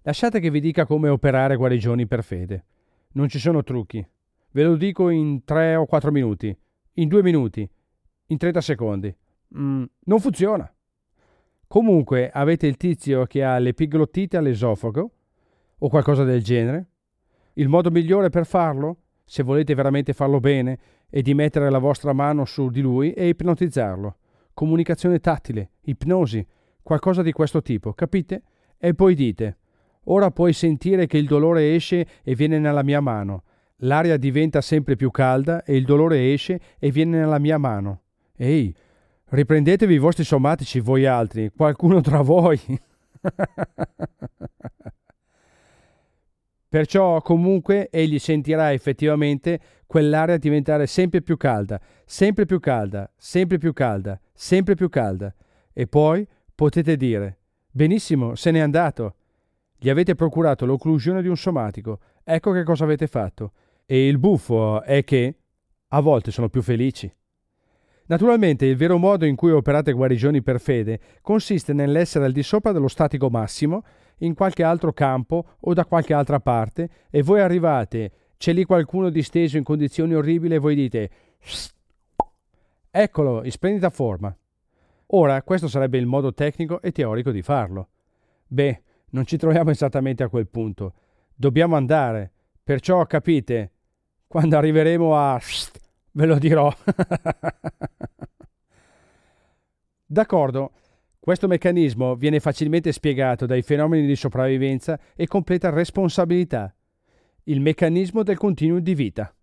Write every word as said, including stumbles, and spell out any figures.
Lasciate che vi dica come operare guarigioni per fede. Non ci sono trucchi. Ve lo dico in tre o quattro minuti, in due minuti, in trenta secondi. Mm, non funziona. Comunque avete il tizio che ha l'epiglottite all'esofago o qualcosa del genere. Il modo migliore per farlo, se volete veramente farlo bene, è di mettere la vostra mano su di lui e ipnotizzarlo. Comunicazione tattile, ipnosi, qualcosa di questo tipo, capite? E poi dite: ora puoi sentire che il dolore esce e viene nella mia mano. L'aria diventa sempre più calda e il dolore esce e viene nella mia mano. Ehi, riprendetevi i vostri somatici voi altri, qualcuno tra voi. Perciò comunque egli sentirà effettivamente quell'aria diventare sempre più calda, sempre più calda, sempre più calda, sempre più calda. E poi potete dire: benissimo, se n'è andato. Gli avete procurato l'occlusione di un somatico. Ecco che cosa avete fatto. E il buffo è che a volte sono più felici. Naturalmente il vero modo in cui operate guarigioni per fede consiste nell'essere al di sopra dello statico massimo in qualche altro campo o da qualche altra parte e voi arrivate, c'è lì qualcuno disteso in condizioni orribili e voi dite: eccolo, in splendida forma. Ora questo sarebbe il modo tecnico e teorico di farlo. Beh, non ci troviamo esattamente a quel punto. Dobbiamo andare, perciò capite, quando arriveremo a... ve lo dirò. D'accordo, questo meccanismo viene facilmente spiegato dai fenomeni di sopravvivenza e completa responsabilità. Il meccanismo del continuum di vita.